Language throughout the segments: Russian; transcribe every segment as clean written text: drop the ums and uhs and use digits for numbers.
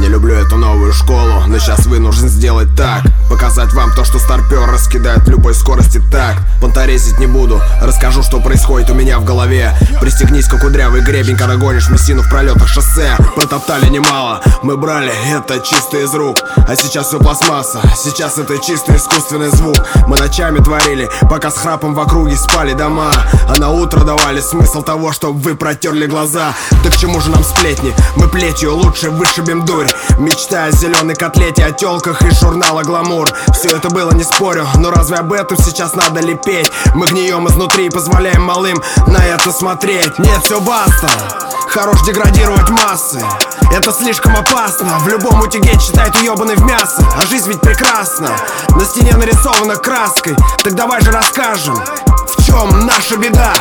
люблю эту новую школу, но сейчас вынужден сделать так. Показать вам то, что старпер раскидает в любой скорости так. Понторезить не буду, расскажу, что происходит у меня в голове. Пристегнись, как кудрявый гребень, когда гонишь мессину в пролетах шоссе. Протоптали немало, мы брали это чисто из рук. А сейчас все пластмасса, сейчас это чисто искусственный звук. Мы ночами творили, пока с храпом в округе спали дома. А на утро давали смысл того, чтобы вы протерли глаза. Да к чему же нам сплетни? Мы плетью лучше вышибем дурь, мечтая о зеленой котлете, о тёлках из журнала «Гламур». Все это было, не спорю, но разве об этом сейчас надо ли петь? Мы гнием изнутри и позволяем малым на это смотреть. Нет, все баста, хорош деградировать массы. Это слишком опасно, в любом утюге читает уёбаный в мясо. А жизнь ведь прекрасна, на стене нарисована краской. Так давай же расскажем, в чем наша беда.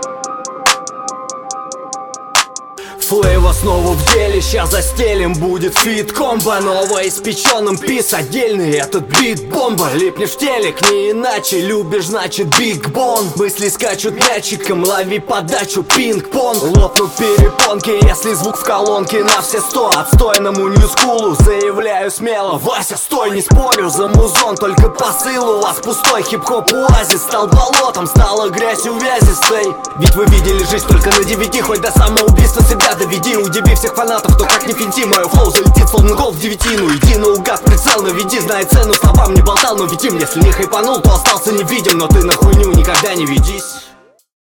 Флейва снова в деле, ща застелим, будет фит-комбо. Новоиспеченным пис отдельный, этот бит бомба. Липнешь в телек, не иначе, любишь, значит биг бон. Мысли скачут мячиком, лови подачу, пинг-понг. Лопнут перепонки, если звук в колонке на все 100. Отстойному ньюскулу заявляю смело: Вася, стой, не спорю, за музон, только посыл у вас пустой. Хип-хоп оазис стал болотом, стала грязь увязистой. Ведь вы видели жизнь только на 9, хоть до самоубийства себя доведи. Удиви всех фанатов, то как не финти. Мое флоу залетит словно гол в 9. Иди наугад, прицел наведи, знай цену словам, не болтал, но веди. Если не хайпанул, то остался невидим, но ты на хуйню никогда не ведись.